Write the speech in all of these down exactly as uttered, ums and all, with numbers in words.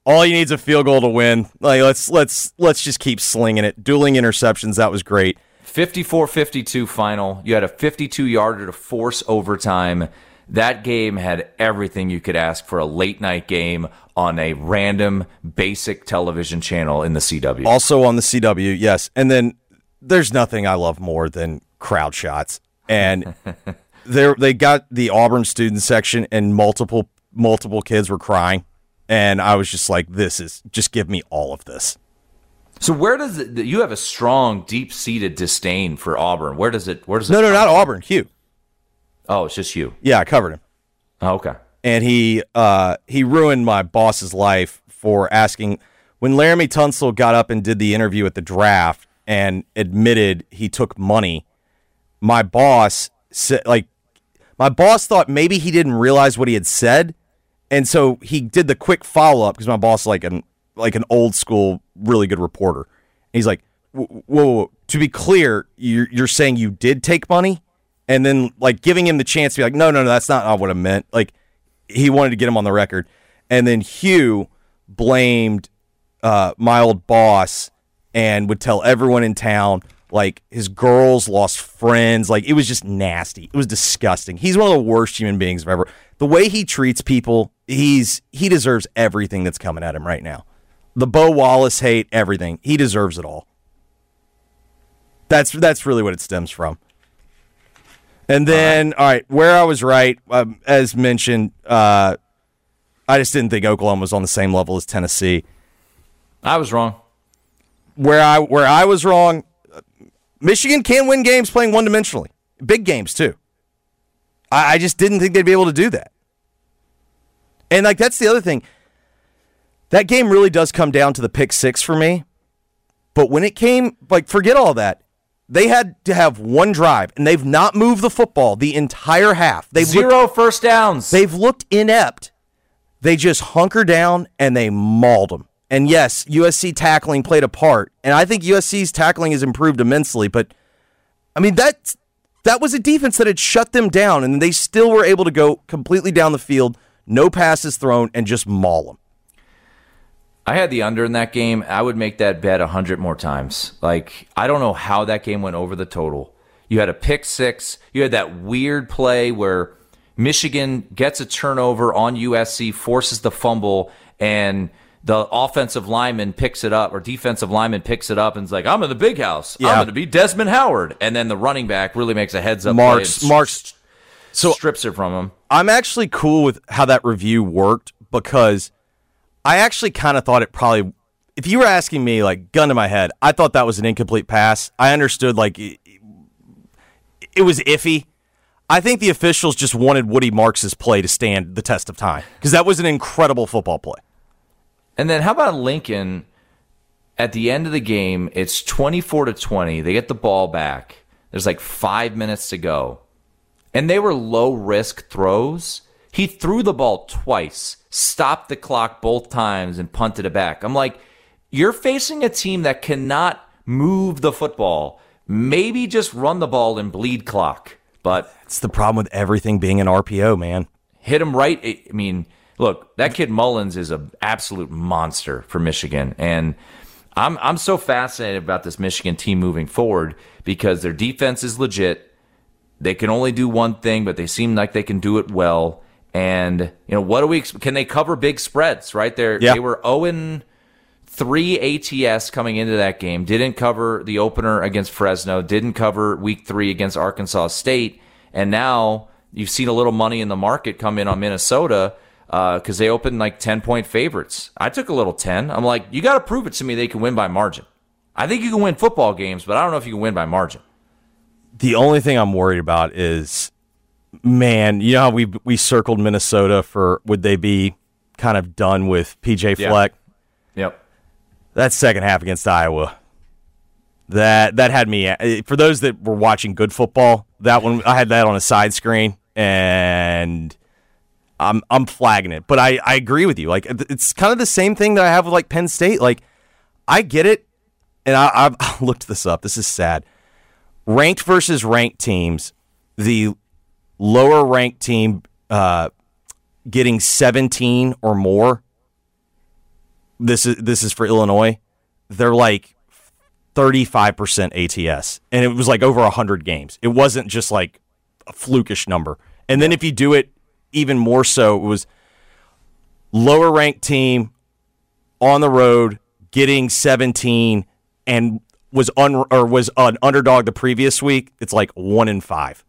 All you need is a field goal to win. Like let's let's let's just keep slinging it. Dueling interceptions, that was great. fifty-four fifty-two final. You had a fifty-two yarder to force overtime. That game had everything you could ask for a late night game on a random basic television channel in the C W. Also on the C W, yes. And then there's nothing I love more than crowd shots. And they they got the Auburn student section, and multiple multiple kids were crying. And I was just like, this is, just give me all of this. So where does it, you have a strong, deep-seated disdain for Auburn. Where does it, where does it No, no, not from? Auburn, Hugh. Oh, it's just you. Yeah, I covered him. Oh, okay. And he uh, he ruined my boss's life for asking, when Laramie Tunsil got up and did the interview at the draft and admitted he took money, my boss said, like, my boss thought maybe he didn't realize what he had said, and so he did the quick follow-up, because my boss is like an, like an old-school, really good reporter. And he's like, whoa, whoa, whoa, to be clear, you're, you're saying you did take money? And then, like, giving him the chance to be like, no, no, no, that's not what I meant. Like, he wanted to get him on the record. And then Hugh blamed uh, my old boss and would tell everyone in town, like, his girls lost friends. Like, it was just nasty. It was disgusting. He's one of the worst human beings I've ever. The way he treats people, he's he deserves everything that's coming at him right now. The Bo Wallace hate, everything. He deserves it all. That's that's really what it stems from. And then, all right, where I was right, um, as mentioned, uh, I just didn't think Oklahoma was on the same level as Tennessee. I was wrong. Where I where I was wrong, Michigan can't win games playing one-dimensionally. Big games, too. I, I just didn't think they'd be able to do that. And, like, that's the other thing. That game really does come down to the pick six for me. But when it came, like, forget all that. They had to have one drive, and they've not moved the football the entire half. They've Zero looked, first downs. They've looked inept. They just hunker down, and they mauled them. And yes, U S C tackling played a part, and I think U S C's tackling has improved immensely, but, I mean, that, that was a defense that had shut them down, and they still were able to go completely down the field, no passes thrown, and just maul them. I had the under in that game. I would make that bet a hundred more times. Like, I don't know how that game went over the total. You had a pick six. You had that weird play where Michigan gets a turnover on U S C, forces the fumble, and the offensive lineman picks it up, or defensive lineman picks it up and is like, I'm in the big house. Yeah. I'm going to be Desmond Howard. And then the running back really makes a heads-up Marks, play and Marks, so strips it from him. I'm actually cool with how that review worked, because I actually kind of thought it probably, if you were asking me, like, gun to my head, I thought that was an incomplete pass. I understood, like, it, it was iffy. I think the officials just wanted Woody Marks' play to stand the test of time, because that was an incredible football play. And then how about Lincoln at the end of the game? It's twenty-four to twenty. They get the ball back. There's like five minutes to go. And they were low-risk throws. He threw the ball twice, stopped the clock both times, and punted it back. I'm like, you're facing a team that cannot move the football. Maybe just run the ball and bleed clock. But it's the problem with everything being an R P O, man. Hit him right. I mean, look, that kid Mullins is an absolute monster for Michigan. And I'm I'm so fascinated about this Michigan team moving forward, because their defense is legit. They can only do one thing, but they seem like they can do it well. And, you know, what do we can they cover big spreads, right? They're, yeah. They were oh and three A T S coming into that game. Didn't cover the opener against Fresno. Didn't cover week three against Arkansas State. And now you've seen a little money in the market come in on Minnesota because uh, they opened like ten-point favorites. I took a little ten. I'm like, you got to prove it to me they can win by margin. I think you can win football games, but I don't know if you can win by margin. The only thing I'm worried about is, man, you know how we we circled Minnesota for would they be kind of done with P J Fleck? Yeah. Yep. That second half against Iowa, that that had me. For those that were watching good football, that one I had that on a side screen, and I'm I'm flagging it. But I, I agree with you. Like, it's kind of the same thing that I have with like Penn State. Like, I get it, and I, I've looked this up. This is sad. Ranked versus ranked teams, the lower ranked team uh, getting seventeen or more this is this is for Illinois. They're like thirty-five percent A T S, and it was like over one hundred games. It wasn't just like a flukish number. And then if you do it even more so, it was lower ranked team on the road getting seventeen and was un or was an underdog the previous week. It's like one in five.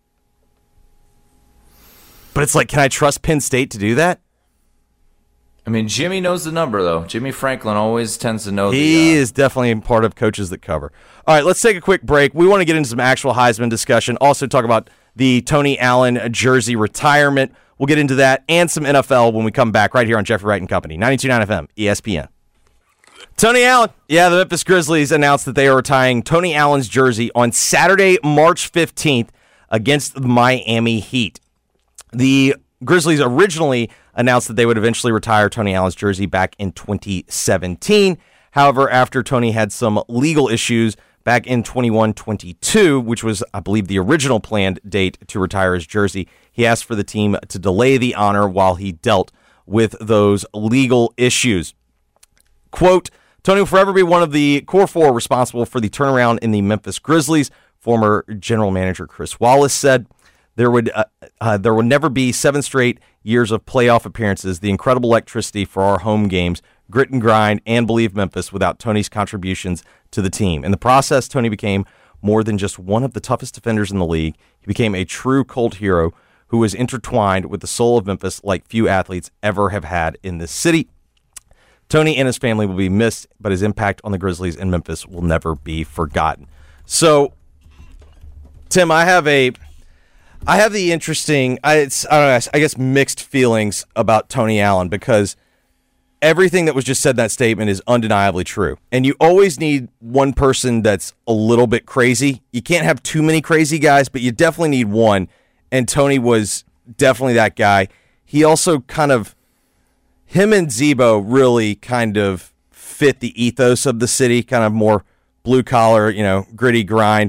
But it's like, can I trust Penn State to do that? I mean, Jimmy knows the number, though. Jimmy Franklin always tends to know. He the, uh... is definitely part of coaches that cover. All right, let's take a quick break. We want to get into some actual Heisman discussion. Also talk about the Tony Allen jersey retirement. We'll get into that and some N F L when we come back right here on Jeffrey Wright and Company, ninety-two point nine F M, E S P N. Tony Allen. Yeah, the Memphis Grizzlies announced that they are retiring Tony Allen's jersey on Saturday, March fifteenth against the Miami Heat. The Grizzlies originally announced that they would eventually retire Tony Allen's jersey back in twenty seventeen. However, after Tony had some legal issues back in twenty-one twenty-two, which was, I believe, the original planned date to retire his jersey, he asked for the team to delay the honor while he dealt with those legal issues. Quote, Tony will forever be one of the core four responsible for the turnaround in the Memphis Grizzlies, former general manager Chris Wallace said. There would uh, uh, there would never be seven straight years of playoff appearances, the incredible electricity for our home games, grit and grind, and believe Memphis without Tony's contributions to the team. In the process, Tony became more than just one of the toughest defenders in the league. He became a true cult hero who was intertwined with the soul of Memphis like few athletes ever have had in this city. Tony and his family will be missed, but his impact on the Grizzlies and Memphis will never be forgotten. So, Tim, I have a... I have the interesting, I, it's, I don't know, I guess mixed feelings about Tony Allen because everything that was just said in that statement is undeniably true. And you always need one person that's a little bit crazy. You can't have too many crazy guys, but you definitely need one. And Tony was definitely that guy. He also kind of, him and Zebo really kind of fit the ethos of the city, kind of more blue collar, you know, gritty grind.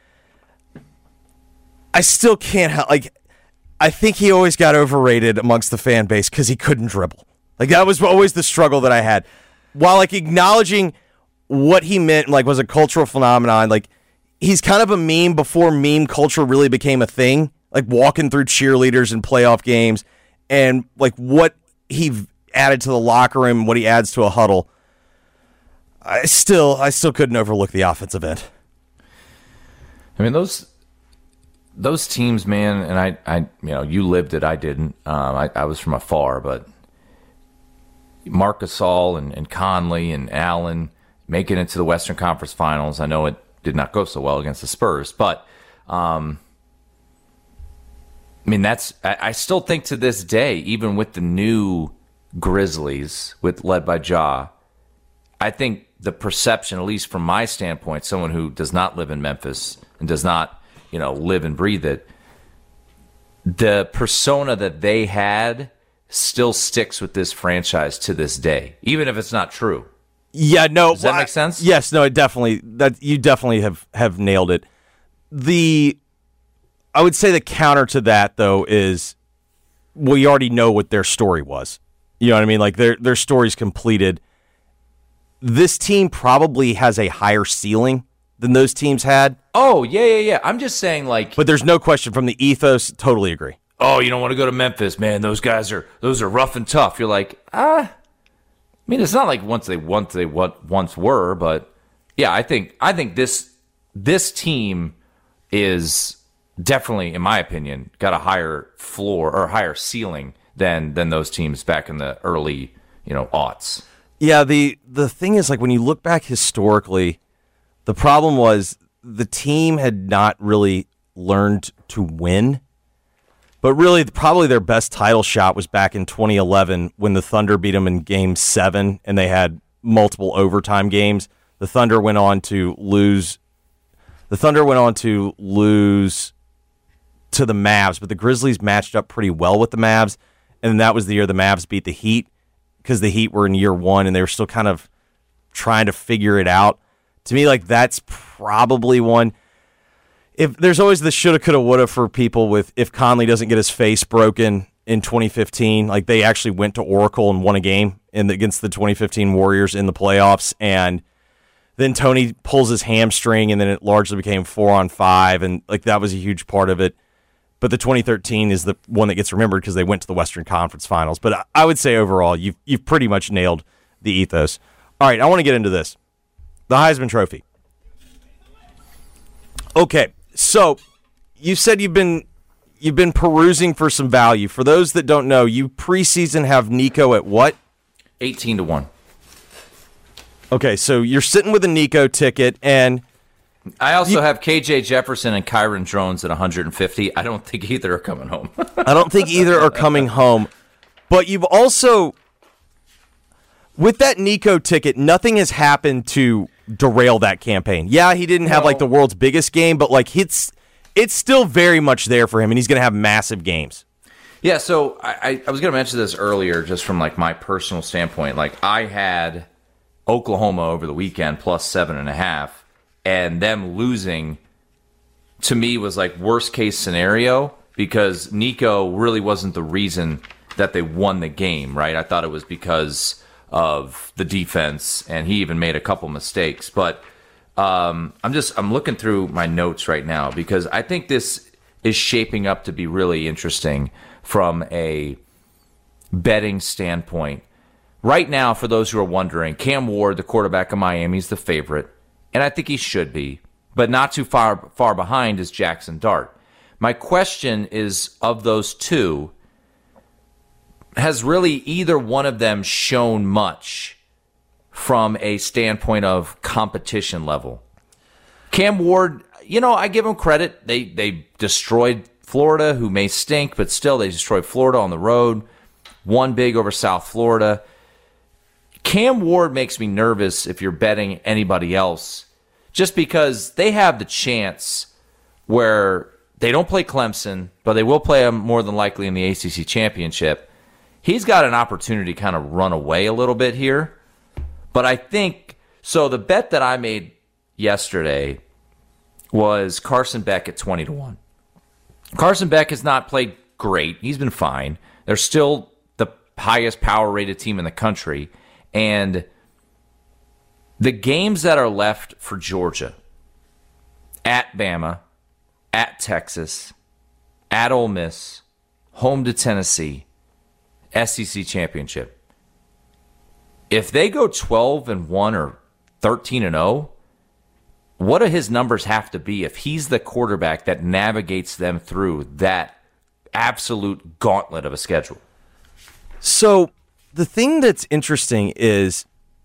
I still can't help, like, I think he always got overrated amongst the fan base because he couldn't dribble. Like, that was always the struggle that I had. While, like, acknowledging what he meant, like, was a cultural phenomenon, like, he's kind of a meme before meme culture really became a thing, like, walking through cheerleaders in playoff games, and, like, what he added to the locker room, what he adds to a huddle. I still, I still couldn't overlook the offensive end. I mean, those... Those teams, man, and I, I, you know, you lived it, I didn't. Um, I, I was from afar, but Marc Gasol and, and Conley and Allen making it to the Western Conference Finals. I know it did not go so well against the Spurs, but um, I mean, that's. I, I still think to this day, even with the new Grizzlies, with led by Ja, I think the perception, at least from my standpoint, someone who does not live in Memphis and does not, you know, live and breathe it, the persona that they had still sticks with this franchise to this day, even if it's not true. Yeah, no. Does that well, make sense? I, yes, no, it definitely, that you definitely have, have nailed it. The, I would say the counter to that, though, is we already know what their story was. You know what I mean? Like, their their story's completed. This team probably has a higher ceiling than those teams had. Oh, yeah, yeah, yeah. I'm just saying, like... But there's no question from the ethos, totally agree. Oh, you don't want to go to Memphis, man. Those guys are those are rough and tough. You're like, ah. I mean, it's not like once they once they what once were, but yeah, I think I think this this team is definitely, in my opinion, got a higher floor or higher ceiling than than those teams back in the early, you know, aughts. Yeah, the the thing is, like, when you look back historically, the problem was the team had not really learned to win. But really, probably their best title shot was back in twenty eleven when the Thunder beat them in Game seven, and they had multiple overtime games. The Thunder went on to lose. The Thunder went on to lose to the Mavs, but the Grizzlies matched up pretty well with the Mavs, and that was the year the Mavs beat the Heat because the Heat were in year one, and they were still kind of trying to figure it out. To me, like, that's probably one. If there's always the shoulda, coulda, woulda for people with if Conley doesn't get his face broken in twenty fifteen, like, they actually went to Oracle and won a game in the, against the twenty fifteen Warriors in the playoffs, and then Tony pulls his hamstring, and then it largely became four on five, and like that was a huge part of it. But the twenty thirteen is the one that gets remembered because they went to the Western Conference Finals. But I would say overall, you've you've pretty much nailed the ethos. All right, I want to get into this, the Heisman Trophy. Okay, so you said you've been you've been perusing for some value. For those that don't know, you preseason have Nico at what? eighteen to one. Okay, so you're sitting with a Nico ticket, and I also you, have K J Jefferson and Kyron Drones at one hundred fifty. I don't think either are coming home. I don't think either are coming home. But you've also, with that Nico ticket, nothing has happened to derail that campaign. Yeah, he didn't have no. like the world's biggest game, but like it's it's still very much there for him, and he's going to have massive games. Yeah, so I, I was going to mention this earlier, just from like my personal standpoint. Like I had Oklahoma over the weekend plus seven and a half, and them losing to me was like worst case scenario because Nico really wasn't the reason that they won the game, right? I thought it was because of the defense, and he even made a couple mistakes. But um, I'm just I'm looking through my notes right now because I think this is shaping up to be really interesting from a betting standpoint. Right now, for those who are wondering, Cam Ward, the quarterback of Miami, is the favorite, and I think he should be, but not too far far behind is Jackson Dart. My question is, of those two, has really either one of them shown much from a standpoint of competition level? Cam Ward, you know, I give him credit. They they destroyed Florida, who may stink, but still they destroyed Florida on the road, won big over South Florida. Cam Ward makes me nervous if you're betting anybody else, just because they have the chance where they don't play Clemson, but they will play them more than likely in the A C C championship. He's got an opportunity to kind of run away a little bit here. But I think, so the bet that I made yesterday was Carson Beck at twenty to one. Carson Beck has not played great. He's been fine. They're still the highest power-rated team in the country. And the games that are left for Georgia, at Bama, at Texas, at Ole Miss, home to Tennessee, S E C championship. If they go twelve and one or thirteen and oh, what do his numbers have to be if he's the quarterback that navigates them through that absolute gauntlet of a schedule? So the thing that's interesting is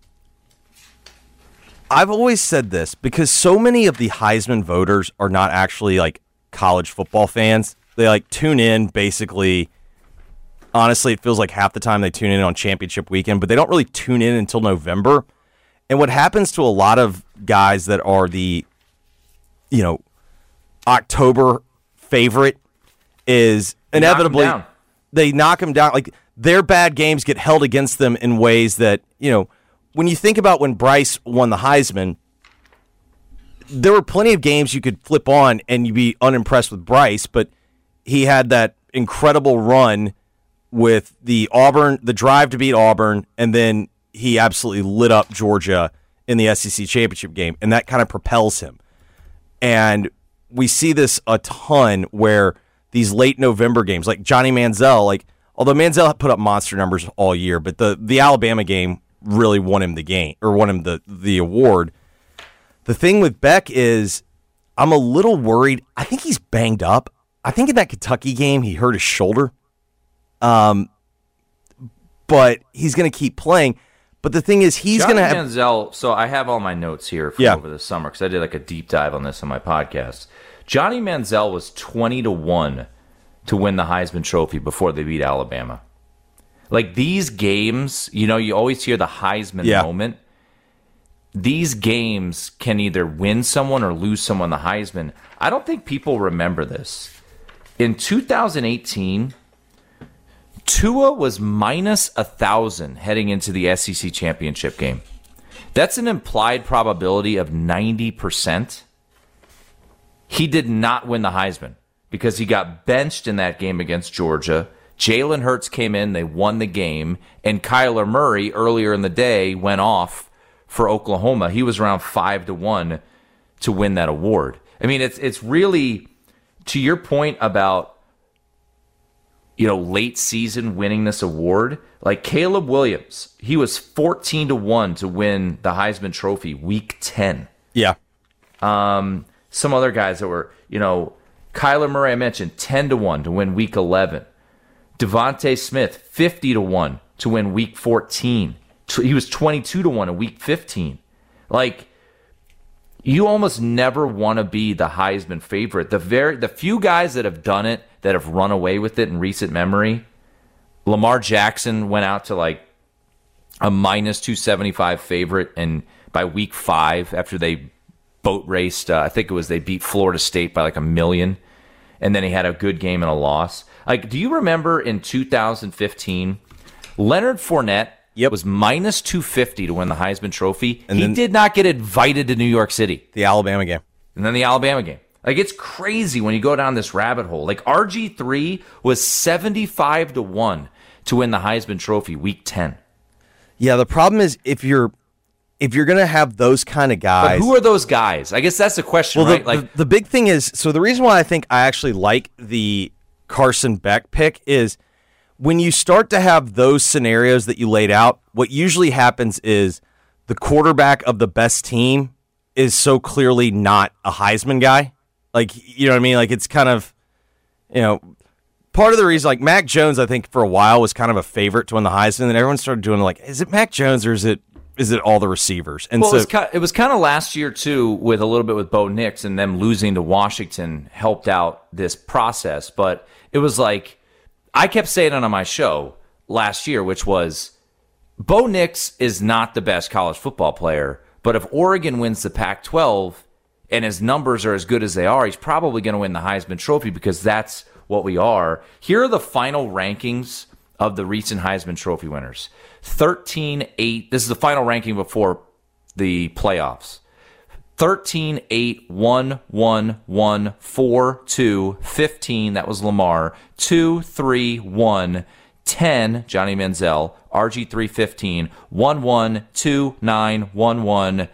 I've always said this because so many of the Heisman voters are not actually like college football fans. They like tune in basically. Honestly, it feels like half the time they tune in on championship weekend, but they don't really tune in until November. And what happens to a lot of guys that are the, you know, October favorite is inevitably knock they knock them down. Like their bad games get held against them in ways that, you know, when you think about when Bryce won the Heisman, there were plenty of games you could flip on and you'd be unimpressed with Bryce, but he had that incredible run with the Auburn, the drive to beat Auburn, and then he absolutely lit up Georgia in the S E C championship game, and that kind of propels him. And we see this a ton where these late November games, like Johnny Manziel, like although Manziel put up monster numbers all year, but the, the Alabama game really won him the game or won him the, the award. The thing with Beck is I'm a little worried. I think he's banged up. I think in that Kentucky game he hurt his shoulder. Um, but he's going to keep playing. But the thing is, he's going to have Manziel. So I have all my notes here from yeah. over the summer because I did like a deep dive on this on my podcast. Johnny Manziel was twenty to one to win the Heisman Trophy before they beat Alabama. Like these games, you know, you always hear the Heisman yeah. moment. These games can either win someone or lose someone the Heisman. I don't think people remember this. In two thousand eighteen. Tua was minus a thousand heading into the S E C championship game. That's an implied probability of ninety percent. He did not win the Heisman because he got benched in that game against Georgia. Jalen Hurts came in, they won the game, and Kyler Murray earlier in the day went off for Oklahoma. He was around five to one to win that award. I mean, it's it's really, to your point about, you know, late season winning this award, like Caleb Williams, he was fourteen to one to win the Heisman Trophy week ten. Yeah. Um, some other guys that were, you know, Kyler Murray, I mentioned, ten to one to win week eleven. Devontae Smith, fifty to one to win week fourteen. He was twenty-two to one in week fifteen. Like, you almost never want to be the Heisman favorite. The very the few guys that have done it, that have run away with it in recent memory, Lamar Jackson went out to like a minus two seventy-five favorite, and by week five, after they boat raced, uh, I think it was they beat Florida State by like a million, and then he had a good game and a loss. Like, do you remember in two thousand fifteen, Leonard Fournette yep. was minus two fifty to win the Heisman Trophy. And he did not get invited to New York City. The Alabama game. And then the Alabama game. Like, it's crazy when you go down this rabbit hole. Like, R G three was seventy-five to one to win the Heisman Trophy week ten. Yeah, the problem is if you're if you're going to have those kind of guys. But who are those guys? I guess that's the question, well, right? The, like the, the big thing is, so the reason why I think I actually like the Carson Beck pick is when you start to have those scenarios that you laid out, what usually happens is the quarterback of the best team is so clearly not a Heisman guy. Like, you know what I mean? Like, it's kind of, you know, part of the reason, like, Mac Jones, I think, for a while was kind of a favorite to win the Heisman, and everyone started doing, like, is it Mac Jones or is it is it all the receivers? And well, so it was, kind of, it was kind of last year, too, with a little bit with Bo Nix, and them losing to Washington helped out this process. But it was like, I kept saying it on my show last year, which was, Bo Nix is not the best college football player, but if Oregon wins the Pac twelve and his numbers are as good as they are, he's probably going to win the Heisman Trophy because that's what we are. Here are the final rankings of the recent Heisman Trophy winners. thirteen eight. This is the final ranking before the playoffs. thirteen eight, one one one, four two, fifteen, that was Lamar, two three one, ten, Johnny Manziel, R G three fifteen, one one, two nine, one one,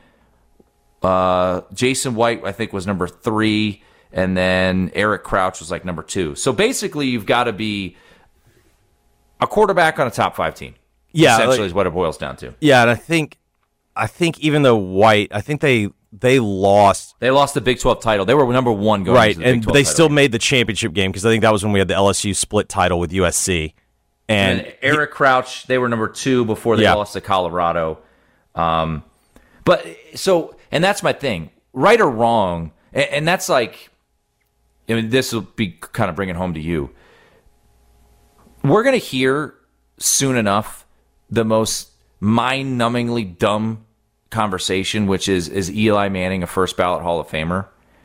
uh, Jason White, I think, was number three, and then Eric Crouch was like number two. So basically, you've got to be a quarterback on a top five team. Yeah, essentially like, is what it boils down to. Yeah, and I think, I think even though White, I think they they lost. They lost the Big twelve title. They were number one going right, into the Big and twelve they title still game. made the championship game because I think that was when we had the L S U split title with U S C. And, and Eric he, Crouch, they were number two before they yeah. lost to Colorado. Um, but so, and that's my thing, right or wrong, and, and that's like, I mean, this will be kind of bringing home to you. We're going to hear soon enough the most mind-numbingly dumb conversation, which is, is Eli Manning a first ballot Hall of Famer?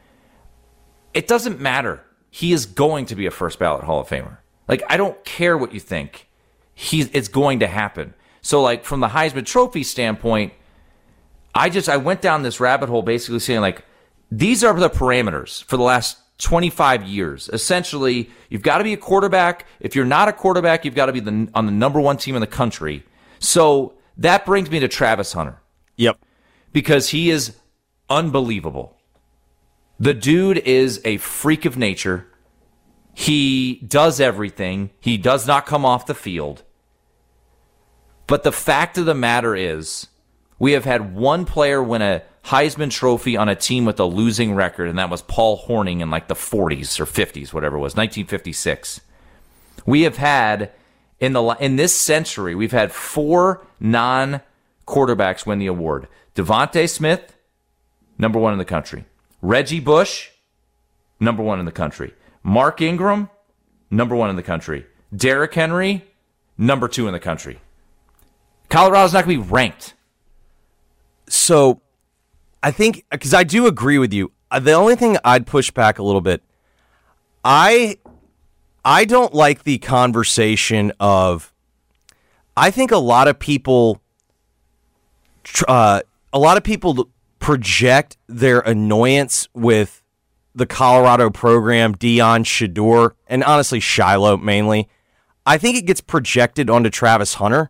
It doesn't matter. He is going to be a first ballot Hall of Famer. Like, I don't care what you think. He's, it's going to happen. So, like, from the Heisman Trophy standpoint, I just, I went down this rabbit hole basically saying, like, these are the parameters for the last twenty-five years. Essentially, you've got to be a quarterback. If you're not a quarterback, you've got to be the, on the number one team in the country. So that brings me to Travis Hunter. Yep. Because he is unbelievable. The dude is a freak of nature. He does everything. He does not come off the field. But the fact of the matter is, we have had one player win a Heisman Trophy on a team with a losing record, and that was Paul Hornung in like the forties or fifties, whatever it was, nineteen fifty-six. We have had, in the in this century, we've had four non-quarterbacks win the award. Devontae Smith, number one in the country. Reggie Bush, number one in the country. Mark Ingram, number one in the country. Derrick Henry, number two in the country. Colorado's not going to be ranked. So, I think, because I do agree with you, the only thing I'd push back a little bit, I I don't like the conversation of, I think a lot of people, uh, a lot of people project their annoyance with the Colorado program, Deion, Shedeur, and honestly Shiloh mainly, I think it gets projected onto Travis Hunter.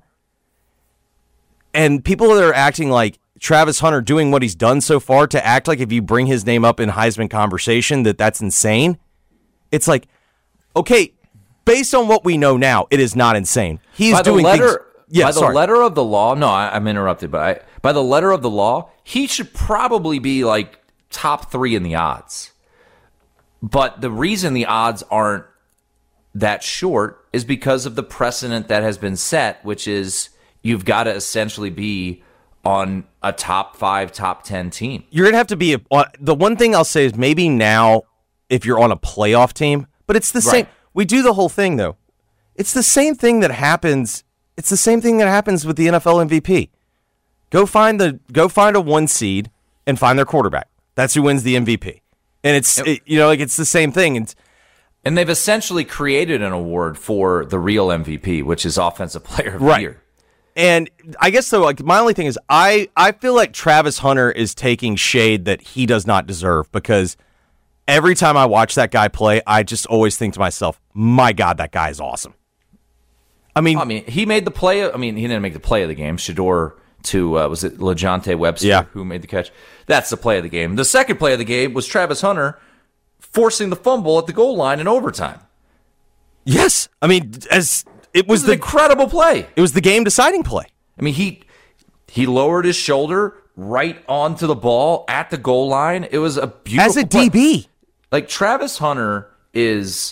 And people that are acting like Travis Hunter doing what he's done so far to act like if you bring his name up in Heisman conversation that that's insane. It's like, okay, based on what we know now, it is not insane. He's by doing the letter, things. Yeah, by the sorry. letter of the law, no, I, I'm interrupted, but I, by the letter of the law, he should probably be like top three in the odds. But the reason the odds aren't that short is because of the precedent that has been set, which is you've got to essentially be on a top five, top ten team. You're going to have to be a, uh, the one thing I'll say is maybe now if you're on a playoff team, but it's the same. Right. We do the whole thing though. It's the same thing that happens. It's the same thing that happens with the N F L M V P. Go find the go find a one seed and find their quarterback. That's who wins the M V P. And it's it, you know like it's the same thing. And and they've essentially created an award for the real M V P, which is Offensive Player of right. the Year. And I guess so. Like my only thing is, I I feel like Travis Hunter is taking shade that he does not deserve because every time I watch that guy play, I just always think to myself, "My God, that guy is awesome." I mean, I mean, he made the play. I mean, he didn't make the play of the game. Shador to uh, was it LeJounte Webster yeah. who made the catch? That's the play of the game. The second play of the game was Travis Hunter forcing the fumble at the goal line in overtime. Yes, I mean, as it was, It was the an incredible play. It was the game deciding play. I mean, he he lowered his shoulder right onto the ball at the goal line. It was a beautiful As a play. D B. Like Travis Hunter is,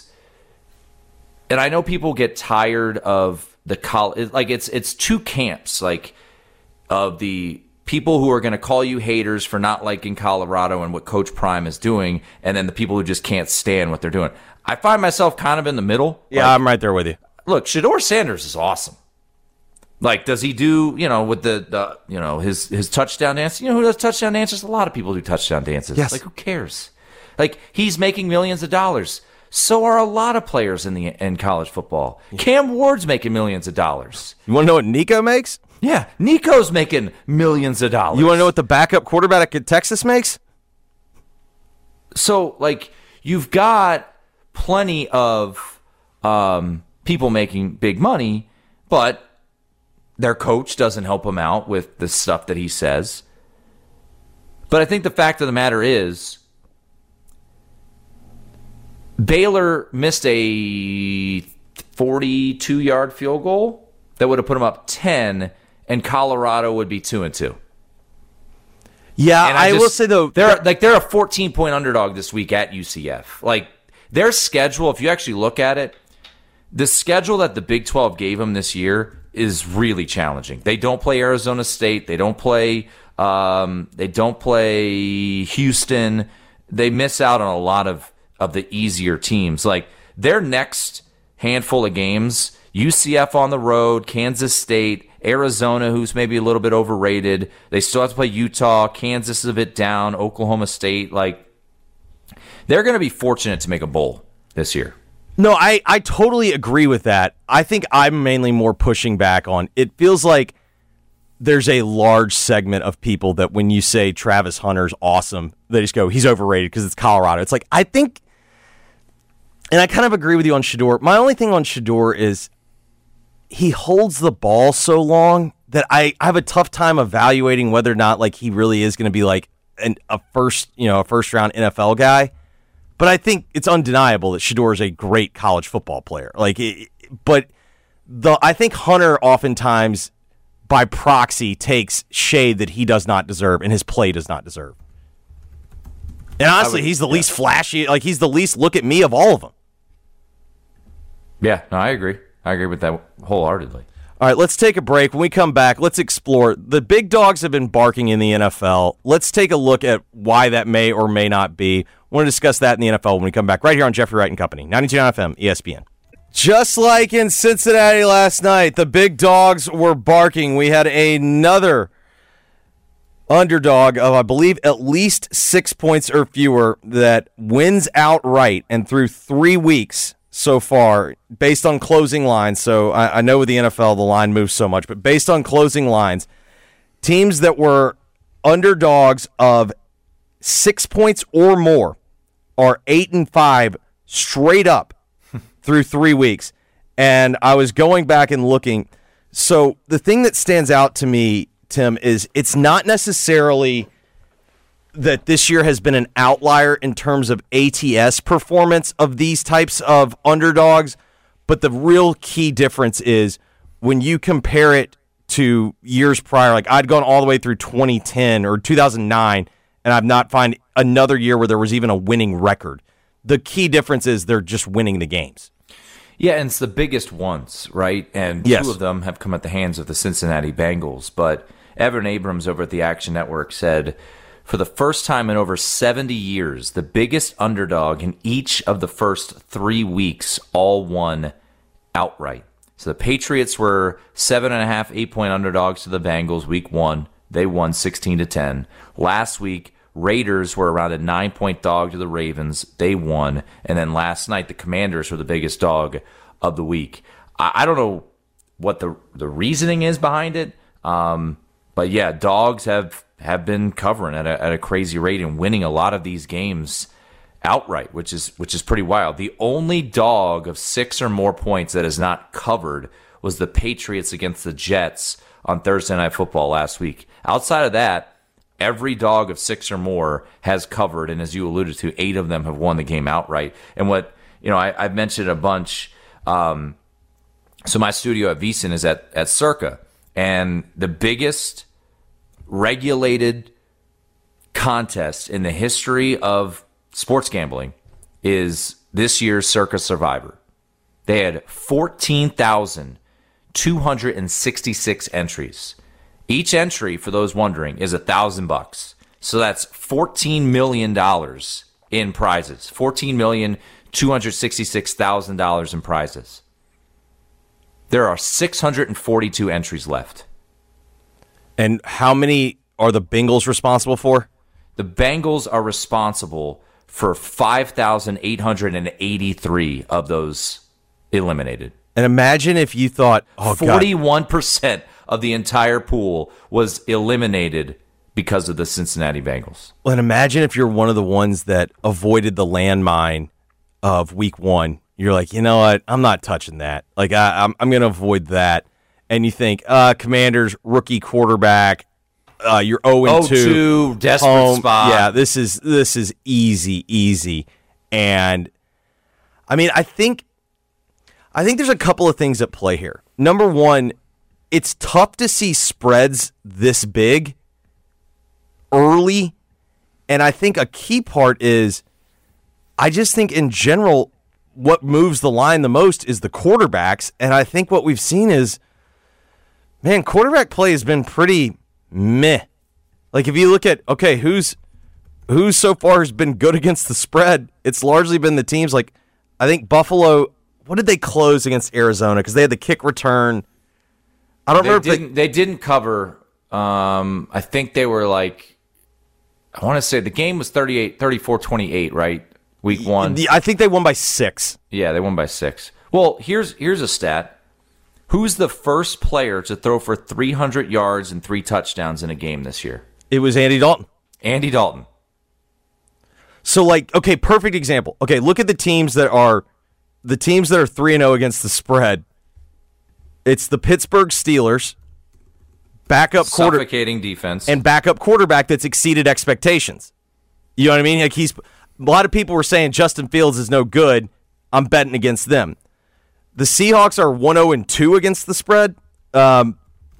and I know people get tired of the college. Like it's it's two camps. Like of the people who are going to call you haters for not liking Colorado and what Coach Prime is doing, and then the people who just can't stand what they're doing. I find myself kind of in the middle. Yeah, like, I'm right there with you. Look, Shador Sanders is awesome. Like, does he do, you know, with the, the you know, his his touchdown dance? You know who does touchdown dances? A lot of people do touchdown dances. Yes. Like, who cares? Like, he's making millions of dollars. So are a lot of players in the in college football. Cam Ward's making millions of dollars. You want to know what Nico makes? Yeah, Nico's making millions of dollars. You want to know what the backup quarterback at Texas makes? So, like, you've got plenty of um, people making big money, but their coach doesn't help them out with the stuff that he says. But I think the fact of the matter is, Baylor missed a forty-two-yard field goal that would have put them up ten, and Colorado would be two and two. Yeah, And I, just- will say though, they're like they're a fourteen-point underdog this week at U C F. Like their schedule, if you actually look at it, the schedule that the Big twelve gave them this year is really challenging. They don't play Arizona State. They don't play. Um, they don't play Houston. They miss out on a lot of of the easier teams. Like their next handful of games, U C F on the road, Kansas State, Arizona, who's maybe a little bit overrated. They still have to play Utah. Kansas is a bit down. Oklahoma State. Like, they're going to be fortunate to make a bowl this year. No, I, I totally agree with that. I think I'm mainly more pushing back on it feels like there's a large segment of people that when you say Travis Hunter's awesome, they just go, he's overrated because it's Colorado. It's like, I think, and I kind of agree with you on Shador. My only thing on Shador is he holds the ball so long that I, I have a tough time evaluating whether or not like he really is going to be like an, a first, you know, a first round N F L guy. But I think it's undeniable that Shador is a great college football player. Like, it, but the I think Hunter oftentimes, by proxy, takes shade that he does not deserve and his play does not deserve. And honestly, would, he's the yeah. least flashy. Like, he's the least look at me of all of them. Yeah, no, I agree. I agree with that wholeheartedly. All right, let's take a break. When we come back, let's explore. The big dogs have been barking in the N F L. Let's take a look at why that may or may not be. I want to discuss that in the N F L when we come back right here on Jeffrey Wright and Company, ninety-two point nine F M, E S P N. Just like in Cincinnati last night, the big dogs were barking. We had another underdog of, I believe, at least six points or fewer that wins outright, and through three weeks so far, based on closing lines. So I, I know with the N F L, the line moves so much, but based on closing lines, teams that were underdogs of six points or more are eight and five straight up through three weeks. And I was going back and looking. So the thing that stands out to me, Tim, is it's not necessarily that this year has been an outlier in terms of A T S performance of these types of underdogs, but the real key difference is when you compare it to years prior, like I'd gone all the way through twenty ten or two thousand nine, and I've not found another year where there was even a winning record. The key difference is they're just winning the games. Yeah, and it's the biggest ones, right? And yes. two of them have come at the hands of the Cincinnati Bengals. But Evan Abrams over at the Action Network said, for the first time in over seventy years, the biggest underdog in each of the first three weeks all won outright. So the Patriots were seven and a half, eight point underdogs to the Bengals week one. They won sixteen to ten. Last week, Raiders were around a nine point dog to the Ravens. They won. And then last night, the Commanders were the biggest dog of the week. I, I don't know what the the reasoning is behind it. Um, but yeah, dogs have, have been covering at a, at a crazy rate and winning a lot of these games outright, which is which is pretty wild. The only dog of six or more points that is not covered was the Patriots against the Jets on Thursday Night Football last week. Outside of that, every dog of six or more has covered, and as you alluded to, eight of them have won the game outright. And what you know, I, I've mentioned a bunch. Um, so my studio at VSiN is at at Circa, and the biggest regulated contest in the history of sports gambling is this year's Circa Survivor. They had fourteen thousand two hundred sixty-six entries. Each entry, for those wondering, is a thousand bucks. So that's fourteen million dollars in prizes. fourteen million two hundred sixty-six thousand dollars in prizes. There are six hundred forty-two entries left. And how many are the Bengals responsible for? The Bengals are responsible for five thousand eight hundred eighty-three of those eliminated. And imagine if you thought, oh, forty-one percent of the entire pool was eliminated because of the Cincinnati Bengals. Well, and imagine if you're one of the ones that avoided the landmine of week one. You're like, you know what? I'm not touching that. Like, I, I'm, I'm going to avoid that. And you think, uh, Commanders, rookie quarterback, uh, you're oh and two. oh two, desperate home. spot. Yeah, this is this is easy, easy. And, I mean, I think, I think there's a couple of things at play here. Number one, it's tough to see spreads this big early. And I think a key part is, I just think in general, what moves the line the most is the quarterbacks. And I think what we've seen is, man, quarterback play has been pretty meh. Like if you look at, okay, who's who's so far has been good against the spread, it's largely been the teams like, I think Buffalo, what did they close against Arizona? Because they had the kick return. I don't they remember. Didn't, they, they didn't cover. Um, I think they were like, I want to say the game was thirty-eight, thirty-four twenty-eight, right? Week one. I think they won by six. Yeah, they won by six. Well, here's here's a stat. Who's the first player to throw for three hundred yards and three touchdowns in a game this year? It was Andy Dalton. Andy Dalton. So, like, okay, perfect example. Okay, look at the teams that are the teams that are three and zero against the spread. It's the Pittsburgh Steelers, backup quarter, suffocating defense, and backup quarterback that's exceeded expectations. You know what I mean? Like he's a lot of people were saying Justin Fields is no good. I'm betting against them. The Seahawks are one zero and two against the spread. Um,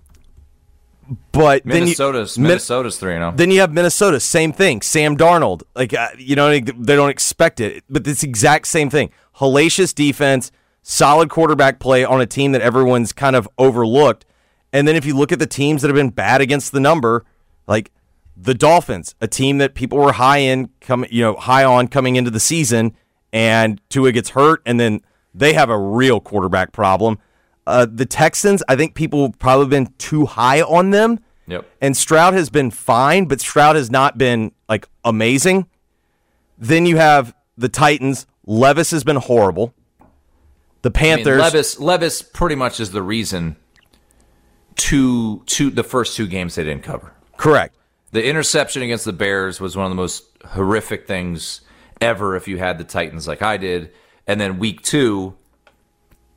but Minnesota's then you, Minnesota's three and zero. Then you have Minnesota, same thing. Sam Darnold, like uh, you know, they don't expect it, but it's the exact same thing. Hellacious defense, solid quarterback play on a team that everyone's kind of overlooked. And then if you look at the teams that have been bad against the number, like the Dolphins, a team that people were high in, come you know, high on coming into the season, and Tua gets hurt, and then they have a real quarterback problem. Uh, the Texans, I think people have probably been too high on them. Yep. And Stroud has been fine, but Stroud has not been like amazing. Then you have the Titans. Levis has been horrible. The Panthers. I mean, Levis, Levis pretty much is the reason to to the first two games they didn't cover. Correct. The interception against the Bears was one of the most horrific things ever if you had the Titans like I did. And then week two, it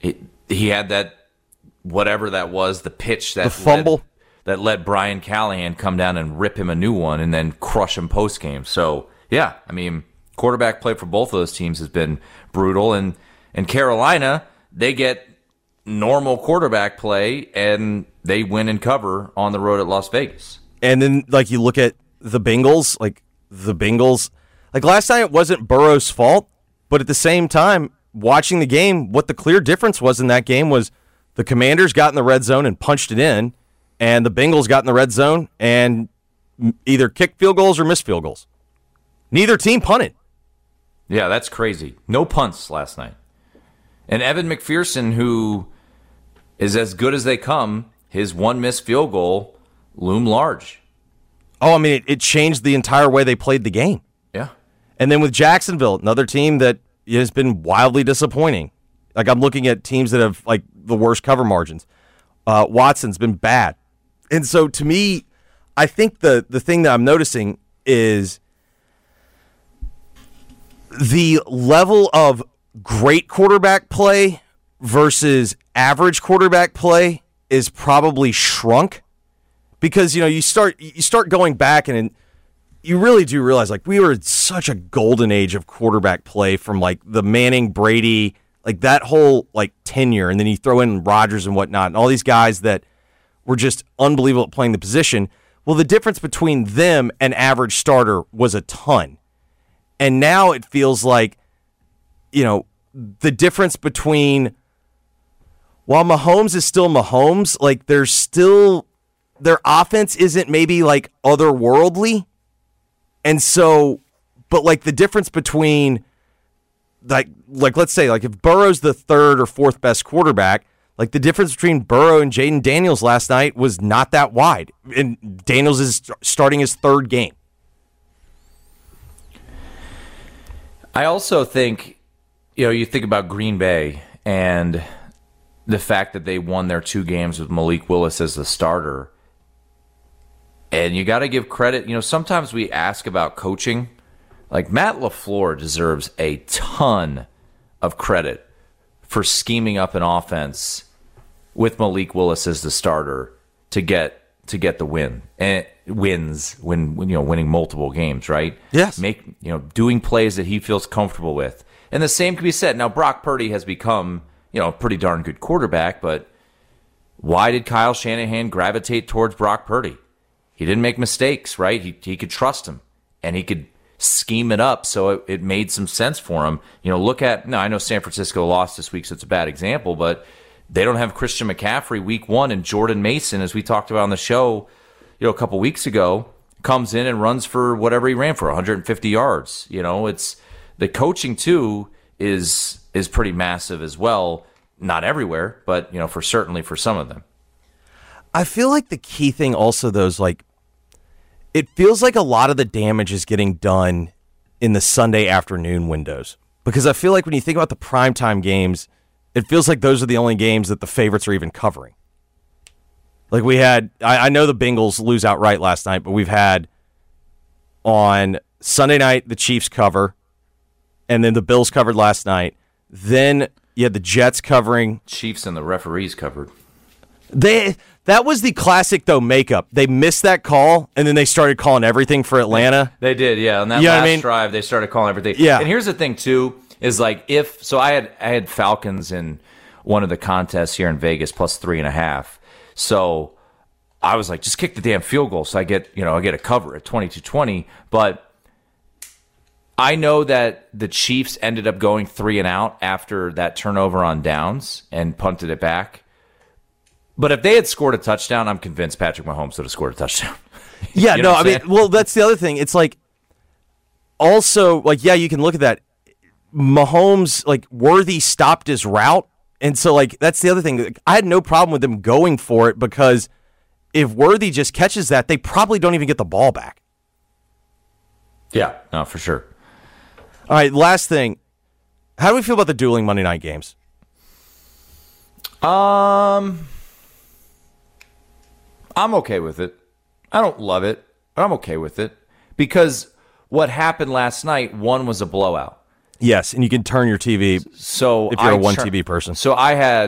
he had that, whatever that was, the pitch that The fumble. led, that let Brian Callahan come down and rip him a new one and then crush him post game. So yeah, I mean, quarterback play for both of those teams has been brutal, and in Carolina they get normal quarterback play and they win and cover on the road at Las Vegas. And then, like, you look at the Bengals, like, the Bengals, like, last night it wasn't Burrow's fault, but at the same time, watching the game, what the clear difference was in that game was the Commanders got in the red zone and punched it in, and the Bengals got in the red zone and either kicked field goals or missed field goals. Neither team punted. Yeah, that's crazy. No punts last night. And Evan McPherson, who is as good as they come, his one missed field goal loom large. Oh, I mean, it, it changed the entire way they played the game. Yeah. And then with Jacksonville, another team that has been wildly disappointing. Like, I'm looking at teams that have, like, the worst cover margins. Uh, Watson's been bad. And so, to me, I think the, the thing that I'm noticing is the level of great quarterback play versus average quarterback play is probably shrunk. Because, you know, you start you start going back and, and you really do realize, like, we were in such a golden age of quarterback play from, like, the Manning, Brady, like, that whole, like, tenure. And then you throw in Rodgers and whatnot and all these guys that were just unbelievable at playing the position. Well, the difference between them and average starter was a ton. And now it feels like, you know, the difference between, while Mahomes is still Mahomes, like, there's still... their offense isn't maybe like otherworldly. And so, but like the difference between like, like let's say like if Burrow's the third or fourth best quarterback, like the difference between Burrow and Jaden Daniels last night was not that wide. And Daniels is starting his third game. I also think, you know, you think about Green Bay and the fact that they won their two games with Malik Willis as the starter. And you got to give credit. You know, sometimes we ask about coaching. Like, Matt LaFleur deserves a ton of credit for scheming up an offense with Malik Willis as the starter to get to get the win and wins when, when you know winning multiple games, right? Yes. Make you know doing plays that he feels comfortable with. And the same can be said. Now, Brock Purdy has become, you know, a pretty darn good quarterback, but why did Kyle Shanahan gravitate towards Brock Purdy? He didn't make mistakes, right? He he could trust him, and he could scheme it up so it, it made some sense for him. You know, look at, no, I know San Francisco lost this week, so it's a bad example, but they don't have Christian McCaffrey week one, and Jordan Mason, as we talked about on the show, you know, a couple weeks ago, comes in and runs for whatever he ran for, one hundred fifty yards. You know, it's the coaching too is is pretty massive as well. Not everywhere, but you know, for certainly for some of them. I feel like the key thing also, though, is like, it feels like a lot of the damage is getting done in the Sunday afternoon windows. Because I feel like when you think about the primetime games, it feels like those are the only games that the favorites are even covering. Like we had, I, I know the Bengals lose outright last night, but we've had on Sunday night the Chiefs cover, and then the Bills covered last night. Then you had the Jets covering. Chiefs and the referees covered. They that was the classic though makeup. They missed that call and then they started calling everything for Atlanta. They did, yeah. On that you know last what I mean? drive, they started calling everything. Yeah. And here's the thing too, is like if so, I had I had Falcons in one of the contests here in Vegas plus three and a half. So I was like, just kick the damn field goal so I get you know I get a cover at twenty-two twenty. But I know that the Chiefs ended up going three and out after that turnover on downs and punted it back. But if they had scored a touchdown, I'm convinced Patrick Mahomes would have scored a touchdown. Yeah, You know no, what I I'm mean, well, that's the other thing. It's like, also, like, yeah, you can look at that. Mahomes, like, Worthy stopped his route. And so, like, that's the other thing. Like, I had no problem with them going for it because if Worthy just catches that, they probably don't even get the ball back. Yeah, no, for sure. All right, last thing. How do we feel about the dueling Monday night games? Um, I'm okay with it. I don't love it, but I'm okay with it because what happened last night, one was a blowout. Yes, and you can turn your T V So if you're I a one tur- T V person. So I had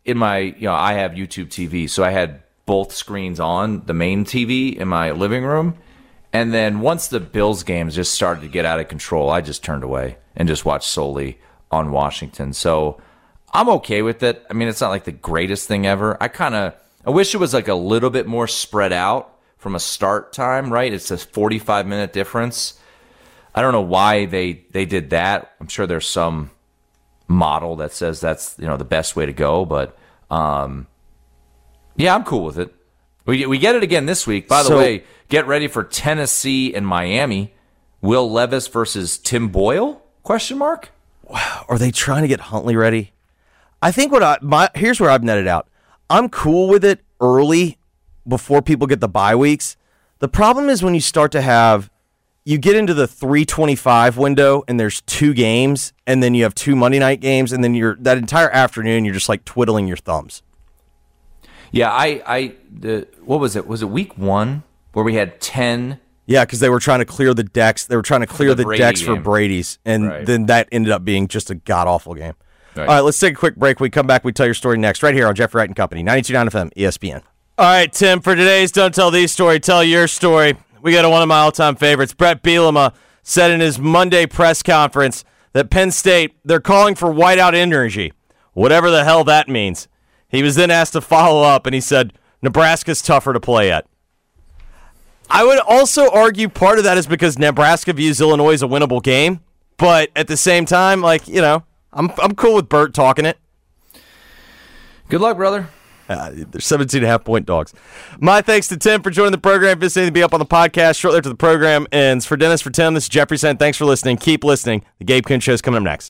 in my, you know, I have YouTube T V, so I had both screens on, the main T V in my living room. And then once the Bills games just started to get out of control, I just turned away and just watched solely on Washington. So I'm okay with it. I mean, it's not like the greatest thing ever. I kind of, I wish it was like a little bit more spread out from a start time, right? It's a forty-five minute difference. I don't know why they, they did that. I'm sure there's some model that says that's, you know, the best way to go, but um, yeah, I'm cool with it. We we get it again this week. By the So- way, get ready for Tennessee and Miami. Will Levis versus Tim Boyle? Question mark. Are they trying to get Huntley ready? I think what I my here's where I've netted out. I'm cool with it early before people get the bye weeks. The problem is when you start to have you get into the three twenty-five window and there's two games and then you have two Monday night games and then you're that entire afternoon you're just like twiddling your thumbs. Yeah, I I the what was it? Was it week one where we had ten? Yeah, because they were trying to clear the decks. They were trying to clear the the, Brady decks for game. Brady's, and Right. then that ended up being just a god-awful game. Right. All right, let's take a quick break. We come back, we tell your story next, right here on Jeffrey Wright and Company, ninety-two point nine F M, E S P N. All right, Tim, for today's Don't Tell These story, tell your story. We got one of my all-time favorites. Brett Bielema said in his Monday press conference that Penn State, they're calling for whiteout energy, whatever the hell that means. He was then asked to follow up, and he said, Nebraska's tougher to play at. I would also argue part of that is because Nebraska views Illinois as a winnable game, but at the same time, like, you know, I'm I'm cool with Bert talking it. Good luck, brother. Uh, they're seventeen and a half point dogs. My thanks to Tim for joining the program. If it's anything to be up on the podcast shortly after the program ends. For Dennis, for Tim, this is Jeffrey saying thanks for listening. Keep listening. The Gabe Kuhn Show is coming up next.